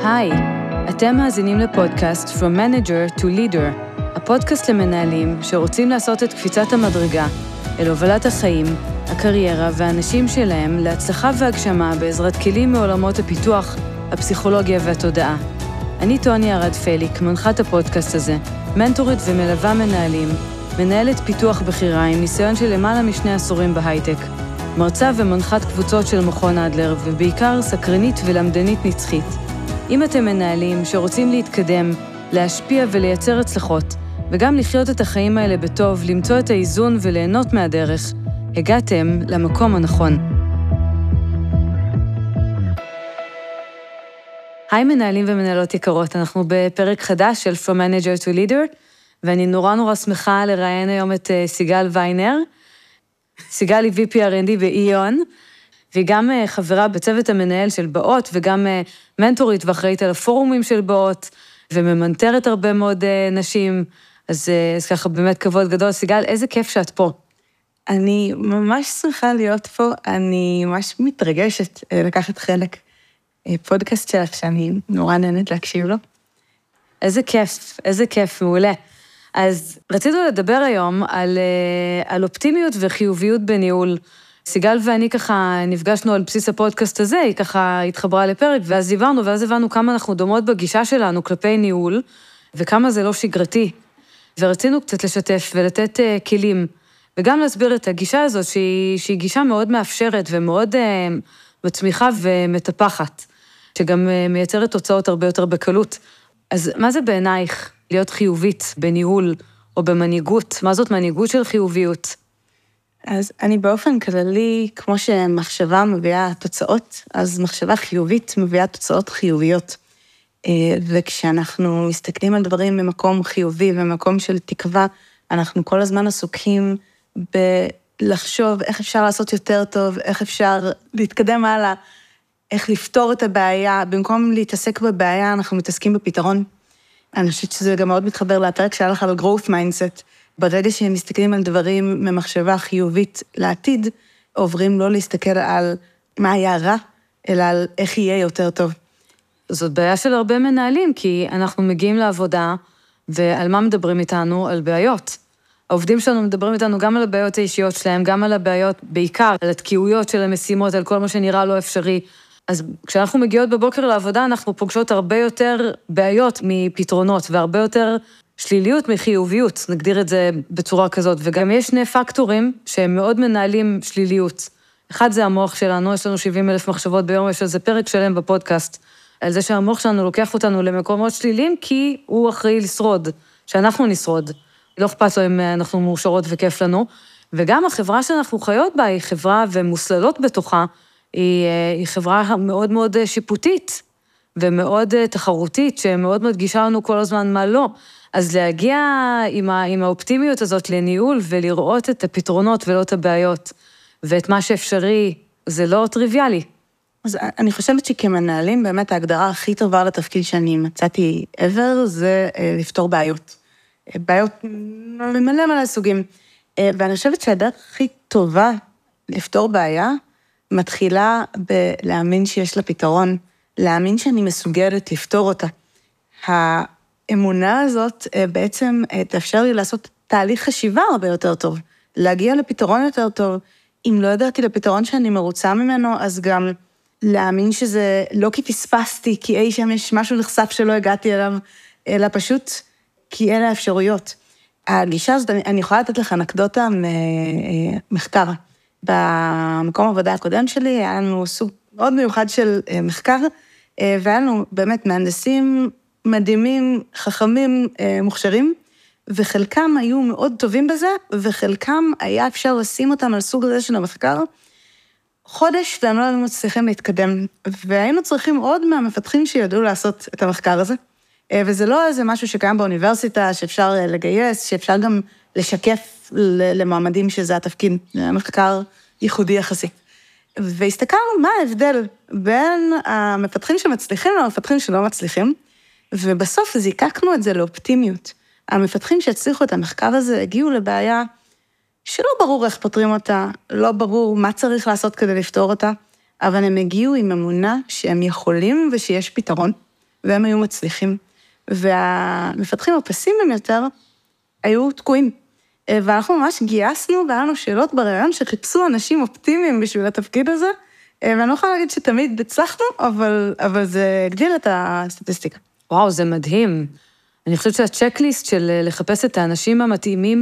היי, אתם מאזינים לפודקאסט From Manager to Leader, הפודקאסט למנהלים שרוצים לעשות את קפיצת המדרגה אל הובלת החיים, הקריירה והאנשים שלהם להצלחה והגשמה בעזרת כלים מעולמות הפיתוח, הפסיכולוגיה והתודעה. אני טוני ארד פליק, מנחת הפודקאסט הזה, מנטורית ומלווה מנהלים, מנהלת פיתוח בחירה עם ניסיון של למעלה מ2 עשורים בהייטק, מרצה ומנחת קבוצות של מכון אדלר, ובעיקר סקרנית ולמדנית נצחית. אם אתם מנהלים שרוצים להתקדם, להשפיע ולייצר הצלחות, וגם לחיות את החיים האלה בטוב, למצוא את האיזון וליהנות מהדרך, הגעתם למקום הנכון. היי מנהלים ומנהלות יקרות, אנחנו בפרק חדש של From Manager to Leader, ואני נורא שמחה לראיין היום את סיגל ויינר. סיגל היא VP R&D באיון, והיא גם חברה בצוות המנהל של באות, וגם מנטורית ואחראית על הפורומים של באות, וממנטרת הרבה מאוד נשים, אז ככה באמת כבוד גדול. סיגל, איזה כיף שאת פה. אני ממש שמחה להיות פה, אני ממש מתרגשת לקחת חלק פודקאסט שלך, שאני נורא נהנית להקשיב לו. איזה כיף, מעולה. אז רצינו לדבר היום על אופטימיות וחיוביות בניהול. סיגל ואני ככה נפגשנו על בסיס הפודקאסט הזה, היא ככה התחברה לפרק, ואז הבנו כמה אנחנו דומות בגישה שלנו כלפי ניהול, וכמה זה לא שגרתי. ורצינו קצת לשתף ולתת כלים, וגם להסביר את הגישה הזאת, שהיא גישה מאוד מאפשרת ומאוד מצמיחה ומטפחת, שגם מייצרת תוצאות הרבה יותר בקלות. אז מה זה בעינייך להיות חיובית בניהול או במנהיגות? מה זאת מנהיגות של חיוביות? אז אני באופן כללי, כמו שמחשבה מביאה תוצאות, אז מחשבה חיובית מביאה תוצאות חיוביות. וכשאנחנו מסתכלים על דברים ממקום חיובי ומקום של תקווה, אנחנו כל הזמן עסוקים בלחשוב איך אפשר לעשות יותר טוב, איך אפשר להתקדם הלאה, איך לפתור את הבעיה. במקום להתעסק בבעיה, אנחנו מתעסקים בפתרון. אני חושבת שזה גם מאוד מתחבר לפרק שהיה לך על growth mindset. ברגע שהם מסתכלים על דברים ממחשבה חיובית לעתיד, עוברים לא להסתכל על מה היה רע, אלא על איך יהיה יותר טוב. זאת בעיה של הרבה מנהלים, כי אנחנו מגיעים לעבודה, ועל מה מדברים איתנו? על בעיות. העובדים שלנו מדברים איתנו גם על הבעיות האישיות שלהם, גם על הבעיות, בעיקר על התקיעויות של המשימות, על כל מה שנראה לא אפשרי. אז כשאנחנו מגיעות בבוקר לעבודה, אנחנו פוגשות הרבה יותר בעיות מפתרונות, והרבה יותר שליליות מחיוביות, נגדיר את זה בצורה כזאת. וגם יש 2 פקטורים שהם מאוד מנהלים שליליות. אחד זה המוח שלנו, יש לנו 70,000 מחשבות ביום, יש איזה פרק שלם בפודקאסט, על זה שהמוח שלנו לוקח אותנו למקומות שליליים, כי הוא אחראי לשרוד, שאנחנו נשרוד. לא אכפת לו אם אנחנו מאושרות וכיף לנו. וגם החברה שאנחנו חיות בה, היא חברה ומוסללות בתוכה, היא חברה מאוד מאוד שיפוטית, ומאוד תחרותית, שמאוד מדגישה לנו כל הזמן מה לא. אז להגיע עם האופטימיות הזאת לניהול, ולראות את הפתרונות ולא את הבעיות, ואת מה שאפשרי, זה לא טריוויאלי. אז אני חושבת שכמנהלים, באמת ההגדרה הכי טובה לתפקיד שאני מצאתי ever, זה לפתור בעיות. בעיות מלא סוגים. ואני חושבת שהדרך הכי טובה לפתור בעיה, מתחילה בלהאמין שיש לה פתרון, להאמין שאני מסוגלת לפתור אותה. האמונה הזאת בעצם תאפשר לי לעשות תהליך חשיבה הרבה יותר טוב, להגיע לפתרון יותר טוב. אם לא ידעתי לפתרון שאני מרוצה ממנו, אז גם להאמין שזה לא כי פספסתי, כי אי שם יש משהו נחשף שלא הגעתי אליו, אלא פשוט כי אלה האפשרויות. הגישה הזאת, אני יכולה לתת לך אנקדוטה ממחקר. במקום העבודה הקודם שלי, היה לנו סוג מאוד מיוחד של מחקר, והיה לנו באמת מהנדסים מדהימים, חכמים, מוכשרים, וחלקם היו מאוד טובים בזה, וחלקם היה אפשר לשים אותם על סוג הזה של המחקר, חודש, והם לא היינו מצליחים להתקדם, והיינו צריכים עוד מהמפתחים שידעו לעשות את המחקר הזה, וזה לא איזה משהו שקיים באוניברסיטה, שאפשר לגייס, שאפשר גם לשקף למועמדים שזה התפקיד, המחקר ייחודי יחסי. והסתכלנו מה ההבדל בין המפתחים שמצליחים למפתחים שלא מצליחים, ובסוף זיקקנו את זה לאופטימיות. המפתחים שהצליחו את המחקר הזה הגיעו לבעיה שלא ברור איך פותרים אותה, לא ברור מה צריך לעשות כדי לפתור אותה, אבל הם הגיעו עם אמונה שהם יכולים ושיש פתרון, והם היו מצליחים. והמפתחים הפסימיים יותר היו תקועים. ואנחנו ממש גייסנו, והיה לנו שאלות ברעיון שחיפשו אנשים אופטימיים בשביל התפקיד הזה, ואני לא יכולה להגיד שתמיד הצלחנו, אבל זה הגדיל את הסטטיסטיקה. וואו, זה מדהים. אני חושבת שהצ'קליסט של לחפש את האנשים המתאימים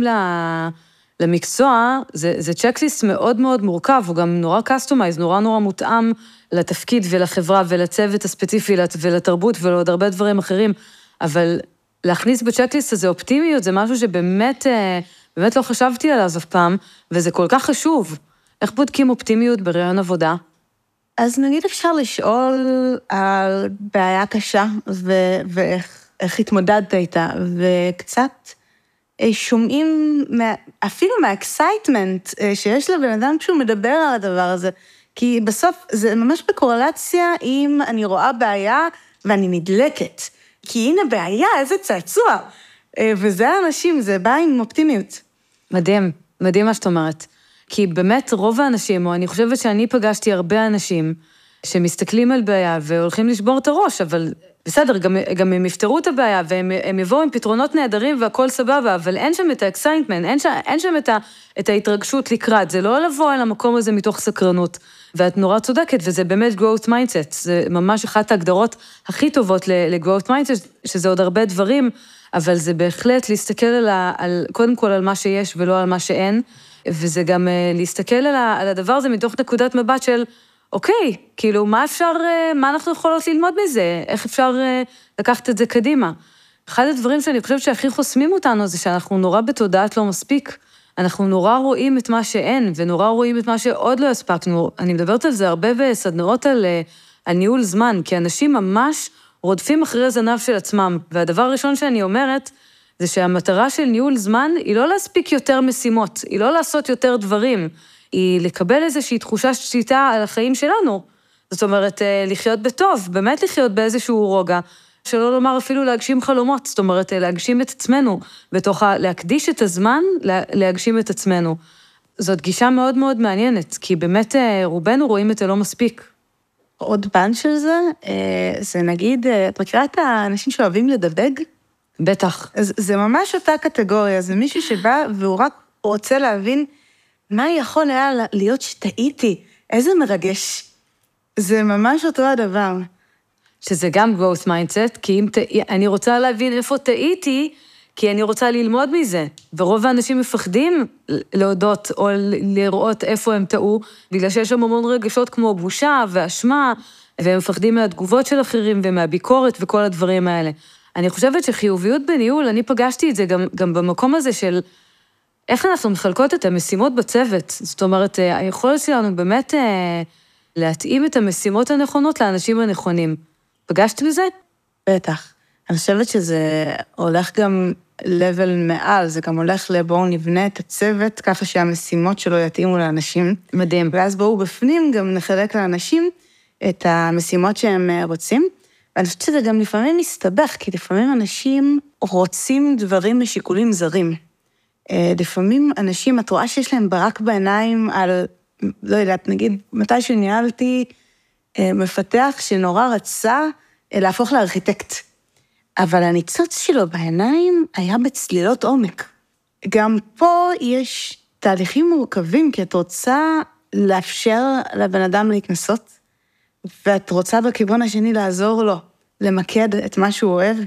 למקצוע, זה צ'קליסט מאוד מאוד מורכב, הוא גם נורא קסטומייז, נורא מותאם לתפקיד ולחברה ולצוות הספציפי ולתרבות ולעוד הרבה דברים אחרים, אבל להכניס בצ'קליסט הזה אופטימיות, זה משהו שבאמת לא חשבתי עליו אף פעם, וזה כל כך חשוב. איך בודקים אופטימיות ברעיון עבודה? אז נגיד אפשר לשאול על בעיה קשה, ואיך התמודדת איתה, וקצת שומעים אפילו מהאקסייטמנט שיש לבן אדם כשהוא מדבר על הדבר הזה, כי בסוף זה ממש בקורלציה אם אני רואה בעיה ואני נדלקת, כי הנה בעיה, איזה צעצוע, וזה האנשים, זה בא עם אופטימיות. מדהים, מדהים מה שאת אומרת. כי באמת רוב האנשים, או אני חושבת שאני פגשתי הרבה אנשים, שמסתכלים על בעיה והולכים לשבור את הראש, אבל בסדר, גם הם יפתרו את הבעיה, והם יבואו עם פתרונות נהדרים והכל סבבה, אבל אין שם את האקסיינטמנט, אין שם את ההתרגשות לקראת, זה לא לבוא אל המקום הזה מתוך סקרנות, ואת נורא צודקת, וזה באמת growth mindset, זה ממש אחת ההגדרות הכי טובות ל-growth mindset, שזה עוד הרבה דברים, אבל זה בהחלט להסתכל קודם כל על מה שיש ולא על מה שאין, וזה גם להסתכל על הדבר הזה מתוך נקודת מבט של, אוקיי, כאילו, מה אנחנו יכולות ללמוד מזה? איך אפשר לקחת את זה קדימה? אחד הדברים שאני חושבת שהכי חוסמים אותנו זה שאנחנו נורא בתודעת לא מספיק. אנחנו נורא רואים את מה שאין, ונורא רואים את מה שעוד לא הספקנו. אני מדברת על זה הרבה בסדנאות על ניהול זמן, כי אנשים ממש רודפים אחרי זנב של עצמם. והדבר הראשון שאני אומרת, זה שהמטרה של ניהול זמן היא לא להספיק יותר משימות, היא לא לעשות יותר דברים, היא לקבל איזושהי תחושה שליטה על החיים שלנו. זאת אומרת, לחיות בטוב, באמת לחיות באיזשהו רוגע, שלא לומר אפילו להגשים חלומות, זאת אומרת, להגשים את עצמנו, להקדיש את הזמן, להגשים את עצמנו. זאת גישה מאוד מאוד מעניינת, כי באמת רובנו רואים את זה לא מספיק. עוד פן של זה, זה נגיד, את מכירה את האנשים שאוהבים לדבג? בטח. אז זה ממש אותה קטגוריה, זה מישהו שבא והוא רק רוצה להבין מה יכול היה להיות שטעיתי, איזה מרגש. זה ממש אותו הדבר. שזה גם growth mindset, כי אני רוצה להבין איפה טעיתי, כי אני רוצה ללמוד מזה. ורוב האנשים מפחדים להודות או לראות איפה הם טעו, בגלל שיש שם המון רגשות כמו בושה ואשמה, והם מפחדים מהתגובות של אחרים ומהביקורת וכל הדברים האלה. אני חושבת שחיוביות בניהול, אני פגשתי את זה גם במקום הזה של איך אנחנו מחלקות את המשימות בצוות. זאת אומרת, היכולת שלנו באמת להתאים את המשימות הנכונות לאנשים הנכונים. פגשת בזה? בטח. אני חושבת שזה הולך גם level מעל, זה גם הולך לבואו נבנה את הצוות, ככה שהמשימות שלו יתאימו לאנשים. מדהים. ואז בואו בפנים גם נחלק לאנשים את המשימות שהם רוצים. ואני חושבת שזה גם לפעמים מסתבך, כי לפעמים אנשים רוצים דברים משיקולים זרים. לפעמים אנשים, את רואה שיש להם ברק בעיניים על, לא יודעת, נגיד, מתי שניהלתי מפתח שנורא רצה להפוך לארכיטקט. אבל הניצוץ שלו בעיניים היה בצלילות עומק. גם פה יש תהליכים מורכבים, כי את רוצה לאפשר לבן אדם להתנסות, ואת רוצה בכיוון השני לעזור לו, למקד את מה שהוא אוהב,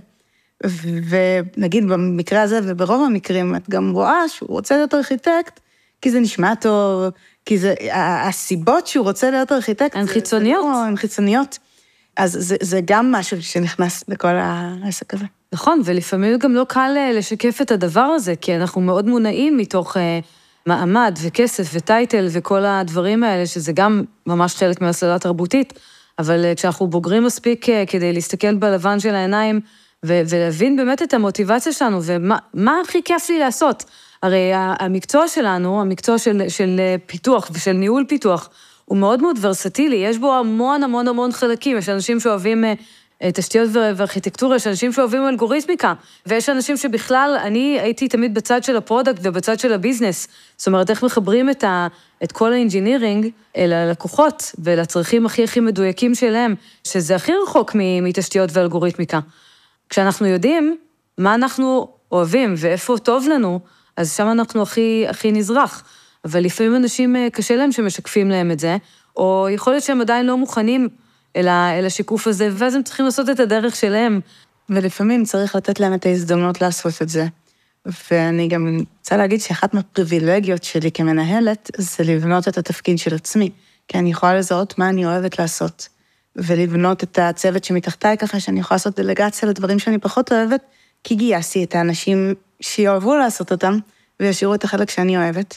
ונגיד במקרה הזה וברוב המקרים, את גם רואה שהוא רוצה להיות ארכיטקט, כי זה נשמע טוב, כי זה, הסיבות שהוא רוצה להיות ארכיטקט, הן חיצוניות. הן חיצוניות. אז זה גם משהו שנכנס לכל העסק הזה. נכון, ולפעמים גם לא קל לשקף את הדבר הזה, כי אנחנו מאוד מונעים מתוך מעמד וכסף וטייטל וכל הדברים האלה, שזה גם ממש חלק מהסללה תרבותית, אבל כשאנחנו בוגרים מספיק כדי להסתכל בלבן של העיניים, ולהבין באמת את המוטיבציה שלנו, ומה הכי כיף לי לעשות. הרי המקצוע שלנו, המקצוע של פיתוח ושל ניהול פיתוח, הוא מאוד מאוד ורסטילי, יש בו המון המון המון חלקים, יש אנשים שאוהבים תשתיות וארכיטקטורה, יש אנשים שאוהבים אלגוריתמיקה, ויש אנשים שבכלל, אני הייתי תמיד בצד של הפרודקט ובצד של הביזנס, זאת אומרת, איך מחברים את כל האינג'ינירינג אל הלקוחות ולצרכים הכי מדויקים שלהם, שזה הכי רחוק מתשתיות ואלגוריתמיקה. כשאנחנו יודעים מה אנחנו אוהבים ואיפה טוב לנו, אז שם אנחנו הכי נזרח. אבל לפעמים אנשים קשה להם שמשקפים להם את זה, או יכול להיות שהם עדיין לא מוכנים אל השיקוף הזה, ואז הם צריכים לעשות את הדרך שלהם. ולפעמים צריך לתת להם את ההזדמנות לעשות את זה. ואני גם רוצה להגיד שאחת מהפריבילגיות שלי כמנהלת, זה לבנות את התפקיד של עצמי, כי אני יכולה לזהות מה אני אוהבת לעשות, ולבנות את הצוות שמתחתיי ככה, שאני יכולה לעשות דלגציה לדברים שאני פחות אוהבת, כי גייסתי את האנשים שיאהבו לעשות אותם, וישאירו את החלק שאני אוהבת.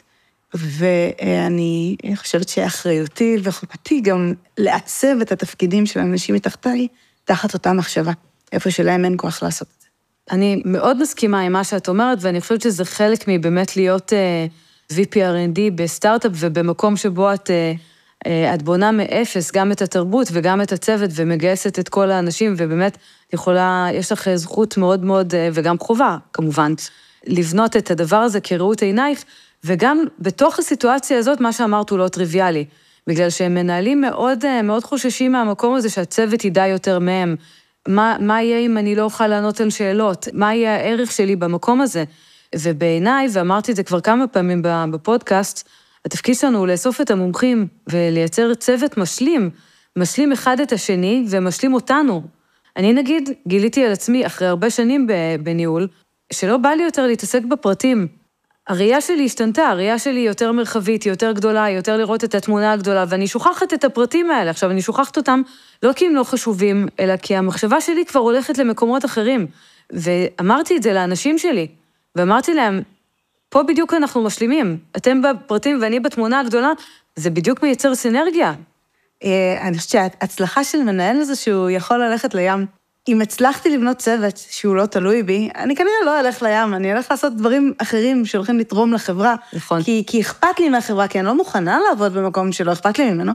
ואני חושבת שאחריותי וחובתי גם לעצב את התפקידים של האנשים מתחתיי, תחת אותה מחשבה, איפה שלהם אין כוח לעשות את זה. אני מאוד מסכימה עם מה שאת אומרת, ואני חושבת שזה חלק מבאמת להיות VP R&D בסטארט-אפ, ובמקום שבו את בונה מאפס גם את התרבות וגם את הצוות, ומגייסת את כל האנשים, ובאמת יש לך זכות מאוד מאוד, וגם חובה, כמובן, לבנות את הדבר הזה כראות עינייך, וגם בתוך הסיטואציה הזאת, מה שאמרת הוא לא טריוויאלי, בגלל שהם מנהלים מאוד חוששים מהמקום הזה, שהצוות ידע יותר מהם, מה יהיה אם אני לא אוכל לענות על שאלות, מה יהיה הערך שלי במקום הזה, ובעיניי, ואמרתי את זה כבר כמה פעמים בפודקאסט, התפקיד שלנו הוא לאסוף את המומחים, ולייצר צוות משלים אחד את השני, ומשלים אותנו. אני נגיד, גיליתי על עצמי, אחרי הרבה שנים בניהול, שלא בא לי יותר להתעסק בפרטים, הראייה שלי השתנתה, הראייה שלי יותר מרחבית, יותר גדולה, יותר לראות את התמונה הגדולה, ואני שוכחת את הפרטים האלה. עכשיו, אני שוכחת אותם לא כי הם לא חשובים, אלא כי המחשבה שלי כבר הולכת למקומות אחרים. ואמרתי את זה לאנשים שלי, ואמרתי להם, פה בדיוק אנחנו משלימים. אתם בפרטים ואני בתמונה הגדולה, זה בדיוק מייצר סינרגיה. אני חושבת שההצלחה של מנהל זה שהוא יכול ללכת לים. אם הצלחתי לבנות צוות שהוא לא תלוי בי, אני כנראה לא אלך לים, אני אלך לעשות דברים אחרים שהולכים לתרום לחברה. נכון. כי אכפת לי מהחברה, כי אני לא מוכנה לעבוד במקום שלא אכפת לי ממנו.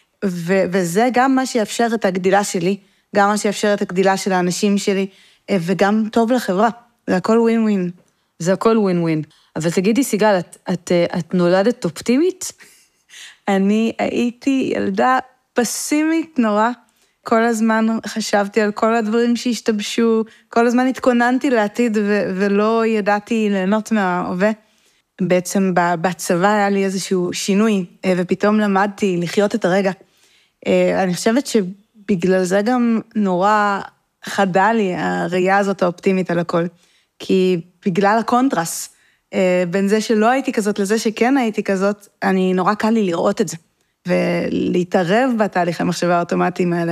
וזה גם מה שיאפשר את הגדילה שלי, גם מה שיאפשר את הגדילה של האנשים שלי, וגם טוב לחברה. זה הכל ווין ווין. זה הכל ווין ווין. אבל תגידי, סיגל, את נולדת אופטימית? אני הייתי ילדה פסימית נורא, כל הזמן חשבתי על כל הדברים שהשתבשו, כל הזמן התכוננתי לעתיד ולא ידעתי ליהנות מההווה. בעצם בצבא היה לי איזשהו שינוי, ופתאום למדתי לחיות את הרגע. אני חושבת שבגלל זה גם נורא חדה לי הראייה הזאת האופטימית על הכל, כי בגלל הקונטרס, בין זה שלא הייתי כזאת לזה שכן הייתי כזאת, אני נורא קל לי לראות את זה, ולהתערב בתהליך המחשבה האוטומטיים האלה,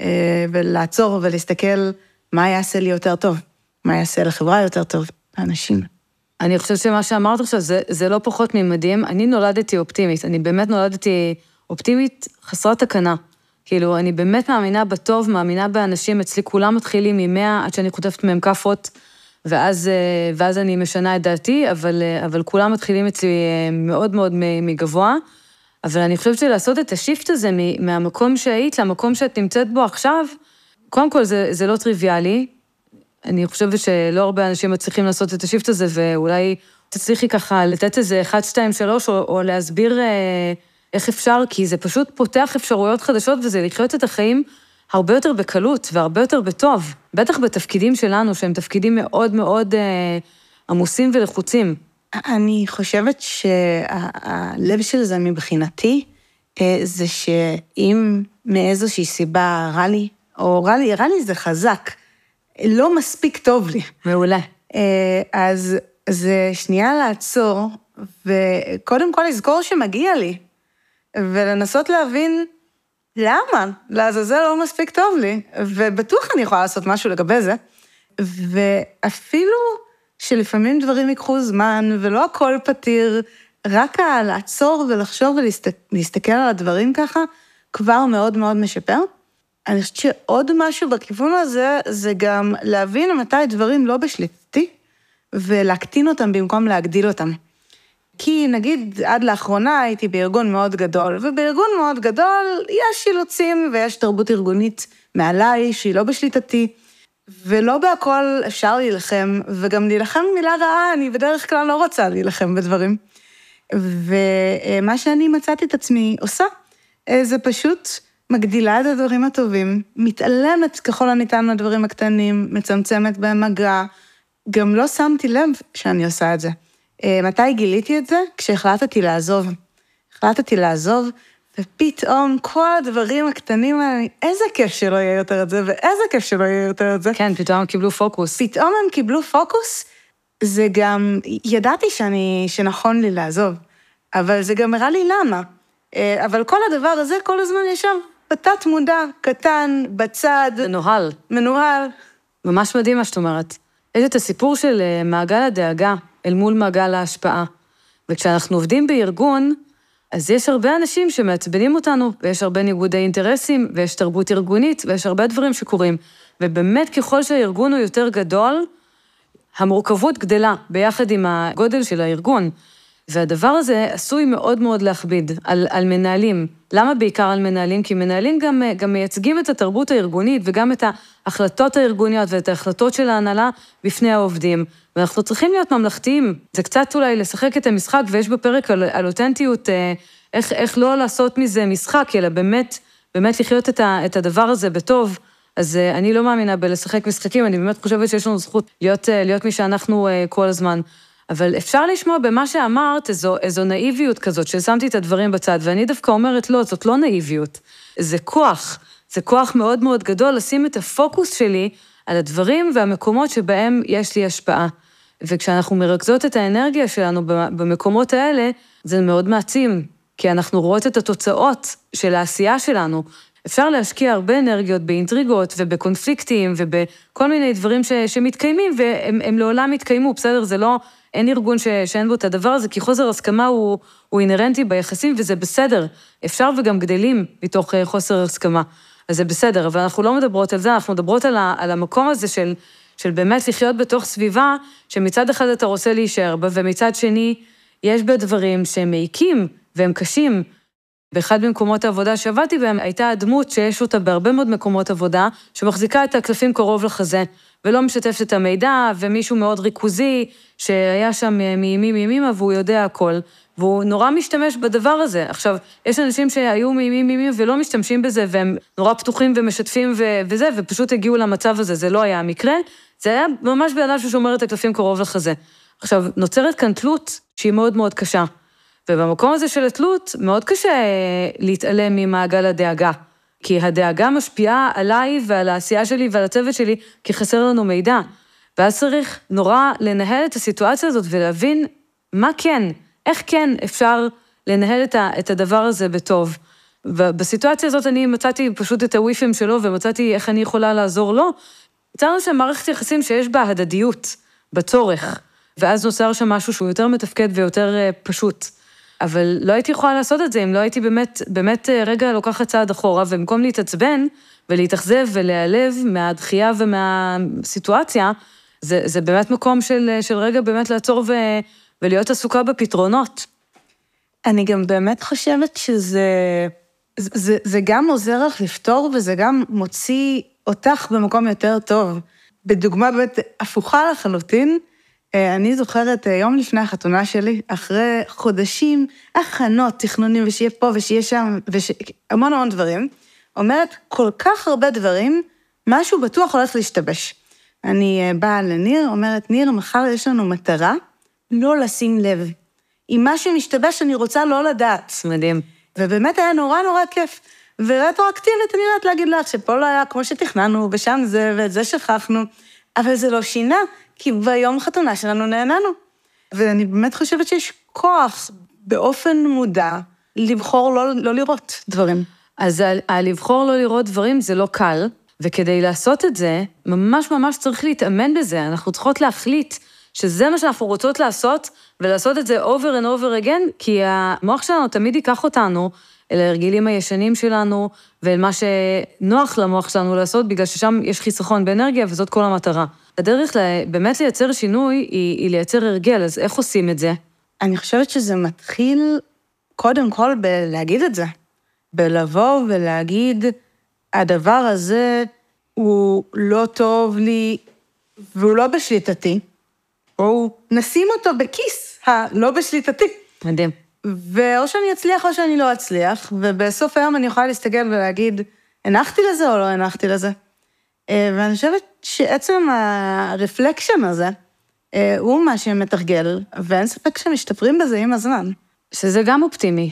ולעצור ולהסתכל מה יעשה לי יותר טוב, מה יעשה לחברה יותר טוב, לאנשים. אני חושבת שמה שאמרת עכשיו, זה לא פחות ממדהים, אני נולדתי אופטימית, אני באמת נולדתי אופטימית חסרת תקנה, כאילו, אני באמת מאמינה בטוב, מאמינה באנשים, אצלי כולם מתחילים מ-100 עד שאני חוטפת מהם כפות, ואז אני משנה את דעתי, אבל כולם מתחילים אצלי מאוד מאוד מגבוה, אבל אני חושבת שלעשות את השיפט הזה מהמקום שהיית למקום שאת נמצאת בו עכשיו, קודם כל זה לא טריוויאלי, אני חושבת שלא הרבה אנשים מצליחים לעשות את השיפט הזה, ואולי תצליחי ככה לתת איזה 1, 2, 3, או להסביר איך אפשר, כי זה פשוט פותח אפשרויות חדשות, וזה לחיות את החיים הרבה יותר בקלות והרבה יותר בטוב, בטח בתפקידים שלנו, שהם תפקידים מאוד מאוד עמוסים ולחוצים. אני חושבת שהלב של זה מבחינתי, זה שאם מאיזושהי סיבה רע לי, או רע לי זה חזק, לא מספיק טוב לי. מעולה. אז זה שנייה לעצור, וקודם כל לזכור שמגיע לי, ולנסות להבין למה? לעזאזל לא מספיק טוב לי, ובטוח אני יכולה לעשות משהו לגבי זה, ואפילו שלפעמים דברים ייקחו זמן, ולא הכל פתיר, רק לעצור ולחשוב ולהסתכל על הדברים ככה, כבר מאוד מאוד משפר. אני חושבת שעוד משהו בכיוון הזה, זה גם להבין מתי דברים לא בשליטתי, ולהקטין אותם במקום להגדיל אותם. כי נגיד עד לאחרונה הייתי בארגון מאוד גדול, ובארגון מאוד גדול יש אילוצים ויש תרבות ארגונית מעליי שהיא לא בשליטתי, ולא בהכל אפשר להילחם, וגם להילחם מילה רעה, אני בדרך כלל לא רוצה להילחם בדברים. ומה שאני מצאתי את עצמי עושה, זה פשוט מגדילה את הדברים הטובים, מתעלמת ככל הניתן מהדברים הקטנים, מצמצמת בהם מגע, גם לא שמתי לב שאני עושה את זה. מתי גיליתי את זה? כשהחלטתי לעזוב. החלטתי לעזוב, ופתאום כל הדברים הקטנים האלה, איזה כיף שלא יהיה יותר את זה, ואיזה כיף שלא יהיה יותר את זה. כן, פתאום הם קיבלו פוקוס. פתאום הם קיבלו פוקוס, זה גם, ידעתי שנכון לי לעזוב, אבל זה גם הראה לי למה. אבל כל הדבר הזה כל הזמן ישב בתת מודע, קטן, בצד. מנוהל. מנוהל. ממש מדהים מה שאת אומרת. יש את הסיפור של מעגל הדאגה אל מול מעגל ההשפעה. וכשאנחנו עובדים בארגון, אז יש הרבה אנשים שמעצבנים אותנו, ויש הרבה ניגודי אינטרסים, ויש תרבות ארגונית, ויש הרבה דברים שקורים. ובאמת ככל שהארגון הוא יותר גדול, המורכבות גדלה ביחד עם הגודל של הארגון. והדבר הזה עשוי מאוד מאוד להכביד על מנהלים. למה בעיקר על מנהלים? כי מנהלים גם מייצגים את התרבות הארגונית, וגם את ההחלטות הארגוניות ואת ההחלטות של ההנהלה בפני העובדים. ואנחנו צריכים להיות ממלכתיים. זה קצת אולי לשחק את המשחק, ויש בפרק על אותנטיות, איך לא לעשות מזה משחק, אלא באמת לחיות את הדבר הזה בטוב. אז אני לא מאמינה בלשחק משחקים, אני באמת חושבת שיש לנו זכות להיות מי שאנחנו כל הזמן. אבל אפשר לשמוע במה שאמרת, איזו נאיביות כזאת, ששמתי את הדברים בצד, ואני דווקא אומרת, לא, זאת לא נאיביות, זה כוח מאוד מאוד גדול, לשים את הפוקוס שלי על הדברים והמקומות שבהם יש לי השפעה. וכשאנחנו מרכזות את האנרגיה שלנו במקומות האלה, זה מאוד מעצים, כי אנחנו רואות את התוצאות של העשייה שלנו. אפשר להשקיע הרבה אנרגיות באינטריגות ובקונפליקטים ובכל מיני דברים שמתקיימים, והם לעולם מתקיימו, בסדר? זה לא, אין ארגון שאין בו את הדבר הזה, כי חוסר הסכמה הוא אינרנטי ביחסים, וזה בסדר. אפשר וגם גדלים מתוך חוסר הסכמה. אז זה בסדר, אבל אנחנו לא מדברות על זה, אנחנו מדברות על המקום הזה של באמת לחיות בתוך סביבה, שמצד אחד אתה רוצה להישאר בה, ומצד שני יש בה דברים שהם מעיקים והם קשים. באחד במקומות העבודה שעבדתי בהם, הייתה הדמות שיש אותה בהרבה מאוד מקומות עבודה, שמחזיקה את הקלפים קרוב לחזה, ולא משתפת את המידע, ומישהו מאוד ריכוזי, שהיה שם מימימה, והוא יודע הכל, והוא נורא משתמש בדבר הזה. עכשיו, יש אנשים שהיו מימימה ולא משתמשים בזה, והם נורא פתוחים ומשתפים וזה, ופשוט הגיעו למצב הזה, זה לא היה המקרה, זה היה ממש באדם ששומר את הקלפים קרוב לחזה. עכשיו, נוצרת כאן תלות שהיא מאוד מאוד קשה. ובמקום הזה של התלות, מאוד קשה להתעלם ממעגל הדאגה, כי הדאגה משפיעה עליי ועל העשייה שלי ועל הצוות שלי, כי חסר לנו מידע. ואז צריך נורא לנהל את הסיטואציה הזאת ולהבין מה כן, איך כן אפשר לנהל את הדבר הזה בטוב. ובסיטואציה הזאת אני מצאתי פשוט את הוויפים שלו, ומצאתי איך אני יכולה לעזור לו. יצרנו שם מערכת יחסים שיש בה הדדיות, בצורך, ואז נוצר שם משהו שהוא יותר מתפקד ויותר פשוט. אבל לא הייתי יכולה לעשות את זה, אם לא הייתי באמת רגע לוקחת צעד אחורה, ובמקום להתעצבן ולהתאכזב ולהיעלב מהדחייה ומהסיטואציה, זה באמת מקום של רגע באמת לעצור ולהיות עסוקה בפתרונות. אני גם באמת חושבת שזה גם עוזר לך לפתור, וזה גם מוציא אותך במקום יותר טוב. בדוגמה באמת הפוכה לחלוטין, אני זוכרת יום לפני החתונה שלי, אחרי חודשים, הכנות, תכנונים, ושיהיה פה ושיהיה שם, המון דברים, אומרת כל כך הרבה דברים, משהו בטוח הולך להשתבש. אני באה לניר, אומרת, ניר, מחר יש לנו מטרה, לא לשים לב. אם משהו משתבש, אני רוצה לא לדעת. מדהים. ובאמת היה נורא כיף. ורטרואקטיבית, אני יודעת להגיד לך, שפה לא היה כמו שתכננו, ושם זה, ואת זה שכחנו, אבל זה לא שינה, כי ביום חתונה שלנו נהננו. ואני באמת חושבת שיש כוח באופן מודע לבחור לא לראות דברים. אז לבחור לא לראות דברים זה לא קל, וכדי לעשות את זה, ממש צריך להתאמן בזה. אנחנו צריכות להחליט שזה מה שאנחנו רוצות לעשות, ולעשות את זה over and over again, כי המוח שלנו תמיד ייקח אותנו אל ההרגילים הישנים שלנו, ואל מה שנוח למוח שלנו לעשות, בגלל ששם יש חיסכון באנרגיה, וזאת כל המטרה. הדרך באמת לייצר שינוי היא לייצר הרגל, אז איך עושים את זה? אני חושבת שזה מתחיל קודם כל בלהגיד את זה. בלבוא ולהגיד, הדבר הזה הוא לא טוב לי, והוא לא בשליטתי, או נשים אותו בכיס הלא בשליטתי. מדהים. ואו שאני אצליח או שאני לא אצליח, ובסוף היום אני יכולה להסתכל ולהגיד, הנחתי לזה או לא הנחתי לזה. ואני חושבת שעצם הרפלקשן הזה, הוא מה שמתרגל, ואין ספק שמשתפרים בזה עם הזמן. שזה גם אופטימי,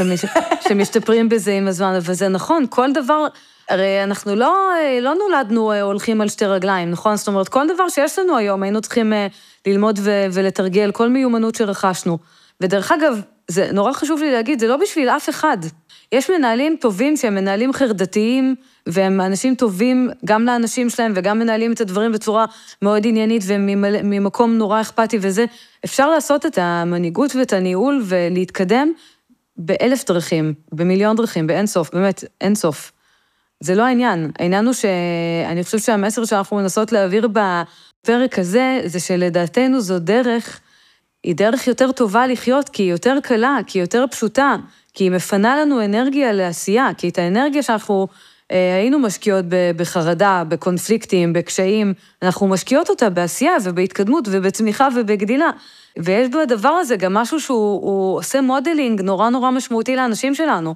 שמשתפרים בזה עם הזמן, אבל זה נכון, כל דבר, הרי אנחנו לא נולדנו הולכים על שתי רגליים, נכון? זאת אומרת, כל דבר שיש לנו היום, היינו צריכים ללמוד ולתרגל כל מיומנות שרכשנו. ודרך אגב, זה נורא חשוב לי להגיד, זה לא בשביל אף אחד. יש מנהלים טובים שהם מנהלים חרדתיים, והם אנשים טובים גם לאנשים שלהם, וגם מנהלים את הדברים בצורה מאוד עניינית, וממקום נורא אכפתי, וזה, אפשר לעשות את המנהיגות ואת הניהול, ולהתקדם באלף דרכים, במיליון דרכים, באין סוף, באמת, אין סוף. זה לא העניין. העניין הוא שאני חושבת שהמסר שאנחנו מנסות להעביר בפרק הזה, זה שלדעתנו זו דרך, היא דרך יותר טובה לחיות, כי היא יותר קלה, כי היא יותר פשוטה, כי היא מפנה לנו אנרגיה לעשייה, כי את האנרגיה שאנחנו היינו משקיעות בחרדה, בקונפליקטים, בקשיים, אנחנו משקיעות אותה בעשייה ובהתקדמות ובצמיחה ובגדילה. ויש בדבר הזה גם משהו שהוא עושה מודלינג נורא נורא משמעותי לאנשים שלנו.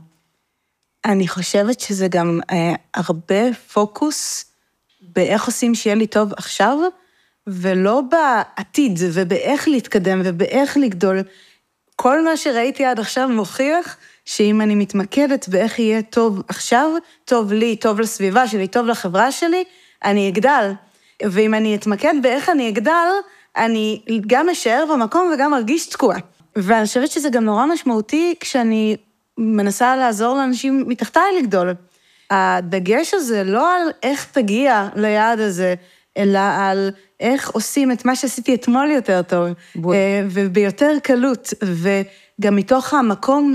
אני חושבת שזה גם הרבה פוקוס באיך עושים שיהיה לי טוב עכשיו, ולא בעתיד, ובאיך להתקדם ובאיך לגדול. כל מה שראיתי עד עכשיו מוכיח שאם אני מתמקדת באיך יהיה טוב עכשיו, טוב לי, טוב לסביבה שלי, טוב לחברה שלי, אני אגדל. ואם אני אתמקד באיך אני אגדל, אני גם אשאר במקום וגם ארגיש תקועה. ואני חושבת שזה גם נורא משמעותי כשאני מנסה לעזור לאנשים מתחתיי לגדול. הדגש הזה לא על איך תגיע ליעד הזה, אלא על איך עושים את מה שעשיתי אתמול יותר טוב, וביותר קלות, וגם מתוך המקום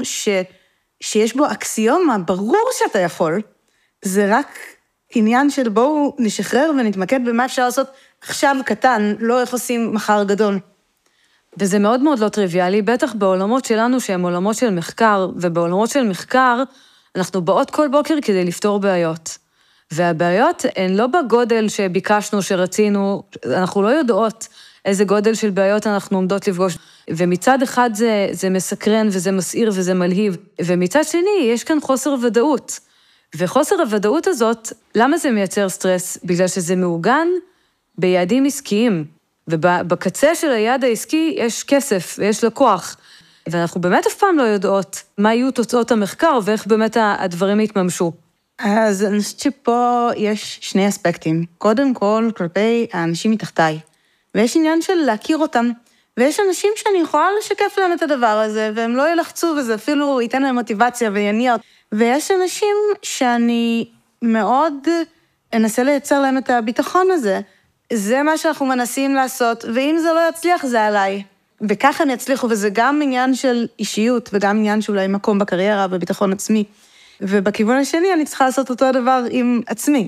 שיש בו אקסיומה, ברור שאתה יכול, זה רק עניין של בואו נשחרר ונתמקד במה אפשר לעשות עכשיו קטן, לא איך עושים מחר גדול. וזה מאוד מאוד לא טריוויאלי, בטח בעולמות שלנו שהם עולמות של מחקר, ובעולמות של מחקר אנחנו באות כל בוקר כדי לפתור בעיות. והבעיות הן לא בגודל שביקשנו, שרצינו, אנחנו לא יודעות איזה גודל של בעיות אנחנו עומדות לפגוש. ומצד אחד זה מסקרן וזה מסעיר וזה מלהיב, ומצד שני יש כאן חוסר ודאות. וחוסר הוודאות הזאת, למה זה מייצר סטרס? בגלל שזה מעוגן ביעדים עסקיים, ובקצה של היעד העסקי יש כסף ויש לקוח, ואנחנו באמת אף פעם לא יודעות מה יהיו תוצאות המחקר ואיך באמת הדברים יתממשו. אז אני חושבת שפה יש שני אספקטים. קודם כל, כלפי האנשים מתחתיי. ויש עניין של להכיר אותם. ויש אנשים שאני יכולה לשקף להם את הדבר הזה, והם לא ילחצו, וזה אפילו ייתן להם מוטיבציה ויניע. ויש אנשים שאני מאוד אנסה לייצר להם את הביטחון הזה. זה מה שאנחנו מנסים לעשות, ואם זה לא יצליח, זה עליי. וככה הם יצליחו, וזה גם עניין של אישיות, וגם עניין שאולי מקום בקריירה, בביטחון עצמי. ובכיוון השני אני צריכה לעשות אותו הדבר עם עצמי.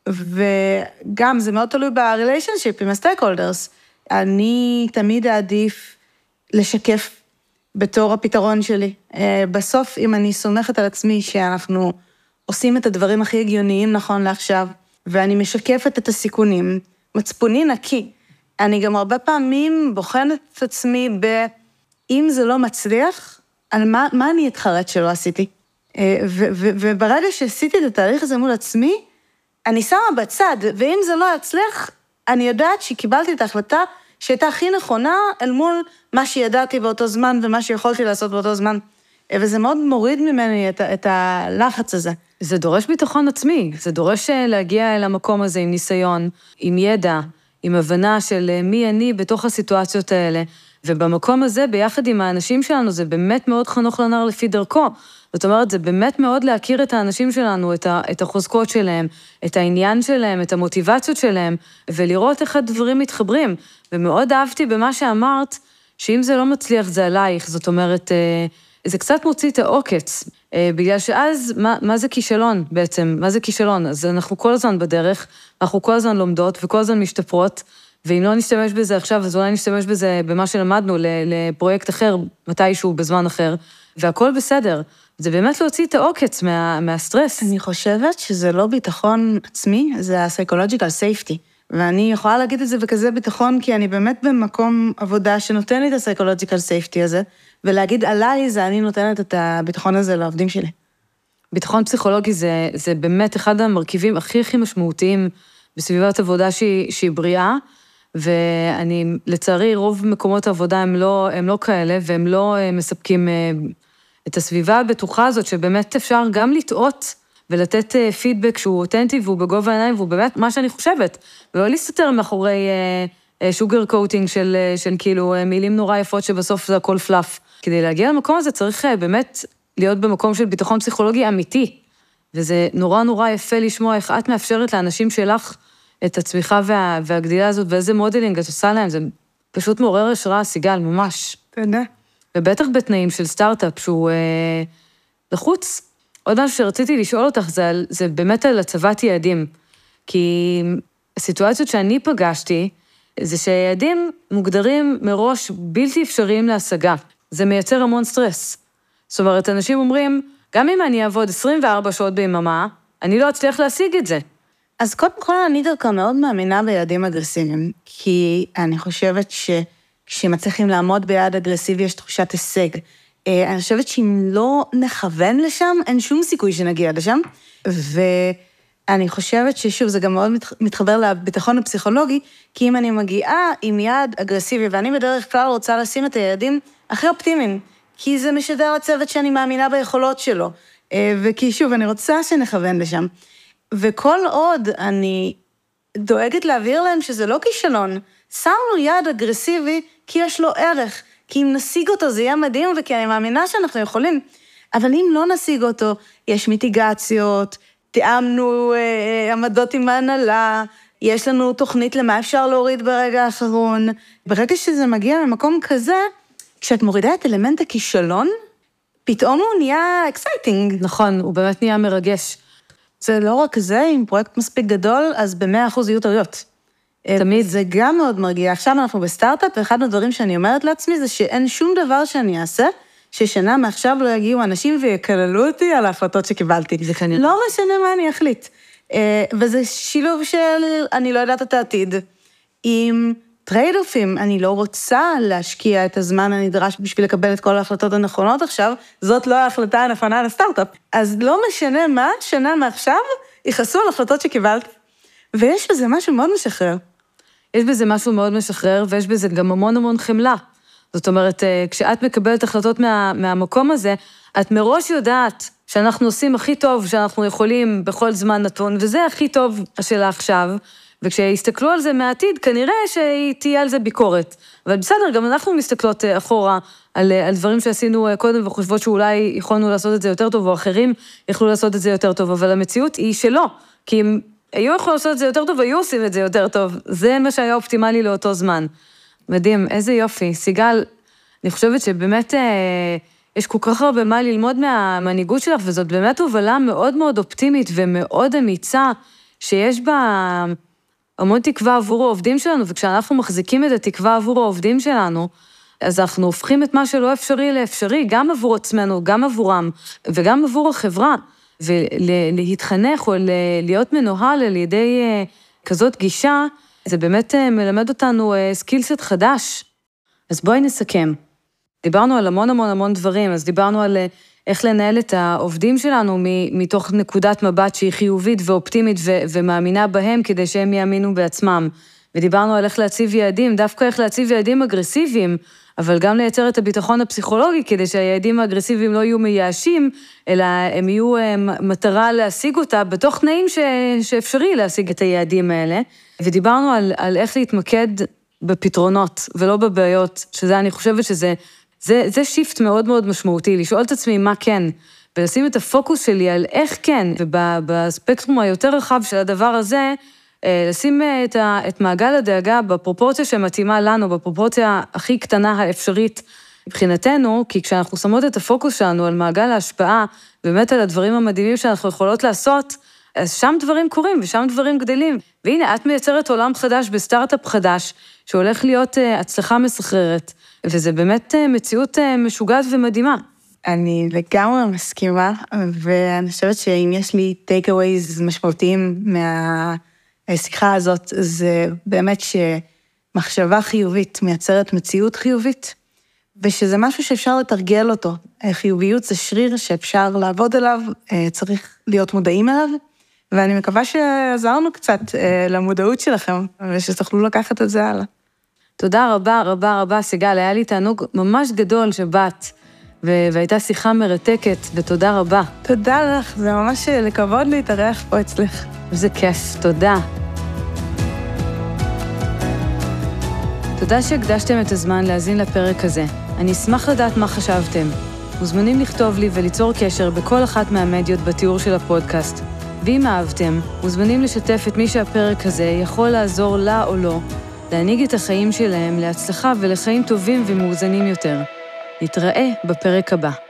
וגם זה מאוד תלוי בריליישנשיפ עם הסטייק-הולדרס. אני תמיד אעדיף לשקף בתור הפתרון שלי. בסוף, אם אני סומכת על עצמי שאנחנו עושים את הדברים הכי הגיוניים נכון לעכשיו, ואני משקפת את הסיכונים, מצפוני נקי. אני גם הרבה פעמים בוחנת את עצמי אם זה לא מצליח, על מה אני אתחרט שלא עשיתי. וברגע שעשיתי את התהליך הזה מול עצמי, אני שמה בצד, ואם זה לא יצליח, אני יודעת שקיבלתי את ההחלטה שהייתה הכי נכונה אל מול מה שידעתי באותו זמן ומה שיכולתי לעשות באותו זמן. וזה מאוד מוריד ממני את הלחץ הזה. זה דורש ביטחון עצמי, זה דורש להגיע אל המקום הזה עם ניסיון, עם ידע, עם הבנה של מי אני בתוך הסיטואציות האלה, ובמקום הזה, ביחד עם האנשים שלנו, זה באמת מאוד חנוך לנער לפי דרכו. זאת אומרת, זה באמת מאוד להכיר את האנשים שלנו, את החוזקות שלהם, את העניין שלהם, את המוטיבציות שלהם, ולראות איך הדברים מתחברים. ומאוד אהבתי במה שאמרת, שאם זה לא מצליח, זה עלייך. זאת אומרת, זה קצת מוציא את העוקץ, בגלל שאז, מה זה כישלון בעצם? מה זה כישלון? אז אנחנו כל הזמן בדרך, אנחנו כל הזמן לומדות וכל הזמן משתפרות, ואם לא נשתמש בזה עכשיו, אז אולי נשתמש בזה במה שלמדנו, לפרויקט אחר, מתישהו, בזמן אחר, והכל בסדר. זה באמת להוציא את העוקץ מהסטרס. אני חושבת שזה לא ביטחון עצמי, זה ה-psychological safety. ואני יכולה להגיד את זה בכזה ביטחון, כי אני באמת במקום עבודה שנותן לי את ה-psychological safety הזה, ולהגיד עליי זה אני נותנת את הביטחון הזה לעובדים שלי. ביטחון פסיכולוגי זה באמת אחד המרכיבים הכי משמעותיים בסביבת עבודה שהיא בריאה, ואני, לצערי, רוב מקומות העבודה הם לא כאלה, והם לא מספקים את הסביבה הבטוחה הזאת, שבאמת אפשר גם לטעות, ולתת פידבק שהוא אותנטי, והוא בגובה העיניים, והוא באמת מה שאני חושבת, ולא להסתתר מאחורי שוגר קוטינג של כאילו מילים נורא יפות, שבסוף זה הכל פלאף. כדי להגיע למקום הזה צריך באמת להיות במקום של ביטחון פסיכולוגי אמיתי, וזה נורא יפה לשמוע איך את מאפשרת לאנשים שלך את הצמיחה והגדילה הזאת, ואיזה מודלינג את עושה להם, זה פשוט מעורר השראה, סיגל, ממש. תודה. ובטח בתנאים של סטארט-אפ שהוא לחוץ. עוד משהו שרציתי לשאול אותך, זה באמת על הצבת יעדים, כי הסיטואציות שאני פגשתי, זה שהיעדים מוגדרים מראש בלתי אפשריים להשגה. זה מייצר המון סטרס. זאת אומרת, אנשים אומרים, גם אם אני אעבוד 24 שעות ביממה, אני לא אצליח להשיג את זה. אז קודם כל אני דווקא מאוד מאמינה ביעדים אגרסיביים, כי אני חושבת שכשמצליחים לעמוד ביעד אגרסיבי יש תחושת הישג. אני חושבת שאם לא נכוון לשם, אין שום סיכוי שנגיע לשם, ואני חושבת ששוב, זה גם מאוד מתחבר לביטחון הפסיכולוגי, כי אם אני מגיעה עם יעד אגרסיבי, ואני בדרך כלל רוצה לשים את היעדים הכי אופטימיים, כי זה משדר לצוות שאני מאמינה ביכולות שלו, וכי שוב, אני רוצה שנכוון לשם. וכל עוד אני דואגת להעביר להם שזה לא כישלון, שמנו יעד אגרסיבי כי יש לו ערך, כי אם נשיג אותו זה יהיה מדהים וכי אני מאמינה שאנחנו יכולים, אבל אם לא נשיג אותו, יש מיטיגציות, תיאמנו עמדות עם ההנהלה, יש לנו תוכנית למה אפשר להוריד ברגע האחרון, ברגע שזה מגיע למקום כזה, כשאת מורידה את אלמנט הכישלון, פתאום הוא נהיה exciting. נכון, הוא באמת נהיה מרגש. זה לא רק זה, אם פרויקט מספיק גדול, אז ב100% יהיו טעויות. תמיד. זה גם מאוד מרגיע. עכשיו אנחנו בסטארט-אפ, ואחד הדברים שאני אומרת לעצמי, זה שאין שום דבר שאני אעשה, ששנה מעכשיו לא יגיעו אנשים ויקללו אותי על ההחלטות שקיבלתי. זה כנראה. לא משנה מה אני אחליט. וזה שילוב של אני לא יודעת את העתיד, עם טרייד-אופים, אני לא רוצה להשקיע את הזמן הנדרש בשביל לקבל את כל ההחלטות הנכונות עכשיו, זאת לא ההחלטה הנכונה לסטארט-אפ. אז לא משנה מה, שנה מעכשיו, יכנסו על החלטות שקיבלתי, ויש בזה משהו מאוד משחרר. יש בזה משהו מאוד משחרר, ויש בזה גם המון חמלה. זאת אומרת, כשאת מקבלת החלטות מהמקום הזה, את מראש יודעת שאנחנו עושים הכי טוב שאנחנו יכולים בכל זמן נתון, וזה הכי טוב השאלה עכשיו, וכשיסתכלו על זה מהעתיד, כנראה שהיא תהיה על זה ביקורת. אבל בסדר, גם אנחנו מסתכלות אחורה על דברים שעשינו קודם, וחושבות שאולי יכולנו לעשות את זה יותר טוב, או אחרים יכלו לעשות את זה יותר טוב, אבל המציאות היא שלא. כי אם היו יכולים לעשות את זה יותר טוב, היו עושים את זה יותר טוב. זה מה שהיה אופטימלי לאותו זמן. מדהים, איזה יופי. סיגל, אני חושבת שבאמת יש כל כך הרבה מה ללמוד מהמנהיגות שלך, וזאת באמת הובלה מאוד אופטימית ומאוד אמיצה, שיש בה המון תקווה עבור העובדים שלנו, וכשאנחנו מחזיקים את התקווה עבור העובדים שלנו, אז אנחנו הופכים את מה שלא אפשרי לאפשרי, גם עבור עצמנו, גם עבורם, וגם עבור החברה, ולהתחנך או להיות מנוהל על ידי כזאת גישה, זה באמת מלמד אותנו סקילסט חדש. אז בואי נסכם. דיברנו על המון דברים, אז דיברנו על איך לנהל את העובדים שלנו מתוך נקודת מבט שהיא חיובית ואופטימית ומאמינה בהם כדי שהם יאמינו בעצמם. ודיברנו על איך להציב יעדים, דווקא איך להציב יעדים אגרסיביים, אבל גם לייצר את הביטחון הפסיכולוגי כדי שהיעדים האגרסיביים לא יהיו מייאשים, אלא הם יהיו מטרה להשיג אותה בתוך תנאים שאפשרי להשיג את היעדים האלה. ודיברנו על איך להתמקד בפתרונות ולא בבעיות, שזה אני חושבת זה שיפט מאוד משמעותי, לשאול את עצמי מה כן, ולשים את הפוקוס שלי על איך כן, ובספקטרום היותר רחב של הדבר הזה, לשים את מעגל הדאגה בפרופורציה שמתאימה לנו, בפרופורציה הכי קטנה האפשרית מבחינתנו, כי כשאנחנו שמות את הפוקוס שלנו על מעגל ההשפעה, באמת על הדברים המדהימים שאנחנו יכולות לעשות, אז שם דברים קורים ושם דברים גדלים. והנה, את מייצרת עולם חדש בסטארט-אפ חדש, שהולך להיות הצלחה מסחררת, וזה באמת מציאות משוגעת ומדהימה. אני לגמרי מסכימה, ואני חושבת שאם יש לי take-aways משמעותיים מהשיחה הזאת, זה באמת שמחשבה חיובית מייצרת מציאות חיובית, ושזה משהו שאפשר לתרגל אותו. חיוביות זה שריר שאפשר לעבוד עליו, צריך להיות מודעים אליו, ואני מקווה שעזרנו קצת למודעות שלכם, ושתוכלו לקחת את זה הלאה. תודה רבה, רבה, רבה, סיגל, היה לי תענוג ממש גדול שבאת, והייתה שיחה מרתקת, ותודה רבה. תודה לך, זה ממש לכבוד להתארח פה אצלך. איזה כיף, תודה. תודה שהקדשתם את הזמן להאזין לפרק הזה. אני אשמח לדעת מה חשבתם. מוזמנים לכתוב לי וליצור קשר בכל אחת מהמדיות בתיאור של הפודקאסט. ואם אהבתם, מוזמנים לשתף את מי שהפרק הזה יכול לעזור לה או לא, להנהיג את החיים שלהם להצלחה ולחיים טובים ומאוזנים יותר. נתראה בפרק הבא.